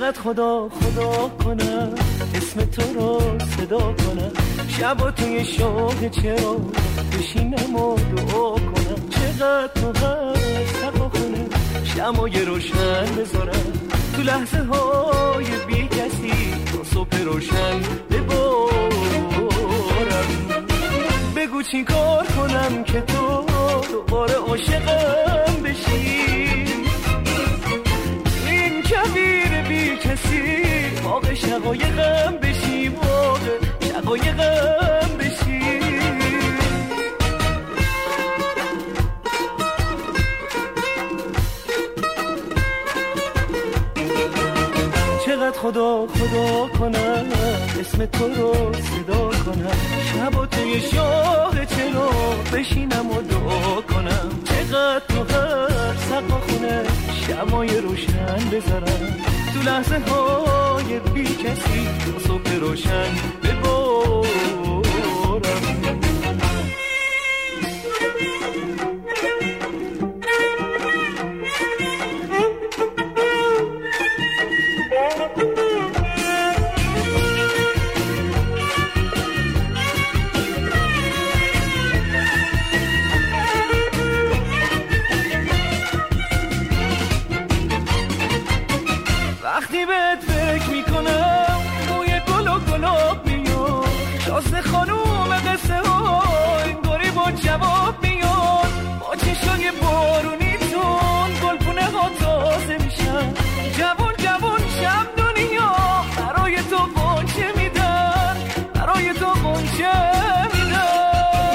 چقدر خدا کنم اسم تو رو صدا کنم، شب توی شوق چرا بشینم و دعا کنم. چقدر تو سقا کنم شمای روشن بذارم، تو لحظه های بی کسی تو صبح روشن ببارم. بگو چی کار کنم که تو دوباره عاشقم بشی، این کویر بی کسی واقع شقایقم بشی، واقع شقایقم بشی. چقدر خدا کنم اسم تو رو صدا کنم، شب و توی شاق چرا بشینم و دعا کنم. چقدر تو هر سقا خونه شمای روشن بذارم، تو لحظه های بی کسی تو صبح روشن ببارم. وقتی بهت فکر میکنم بوی گل و گلاب میاد، شازده خانوم قصه ها انگاری با جواب میاد. با چشای بارونیتون گلپونه ها تازه میشن، جوان جوان شب دنیا برای تو قنچه میدن، برای تو قنچه میدن.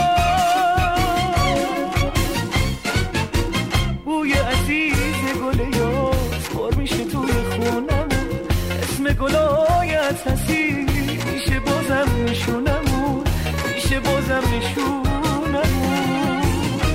بوی عزیز گل یاس پر میشه توی خونم، اسم گلایت هستی میشه بازم نشونمون، میشه بازم نشونمون.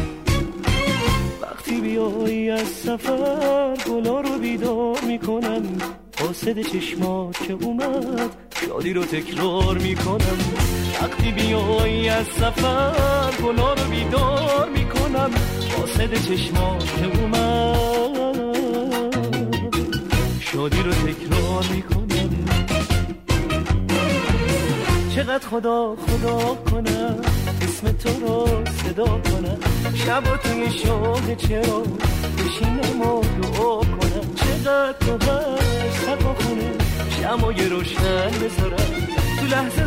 وقتی بیایی از سفر گلا رو بیدار میکنم، قاصد چشمات که اومد شادی رو تکرار میکنم. وقتی بیایی از سفر گلا رو بیدار میکنم، قاصد چشمات که اومد شادی رو تکرار میکنم. چقدر خدا کنم اسم تو رو صدا کنم، شب و توی شاق چرا بشینم و دعا کنم. چقدر تو هر سقا خونه شمای روشن بذارم، تو لحظه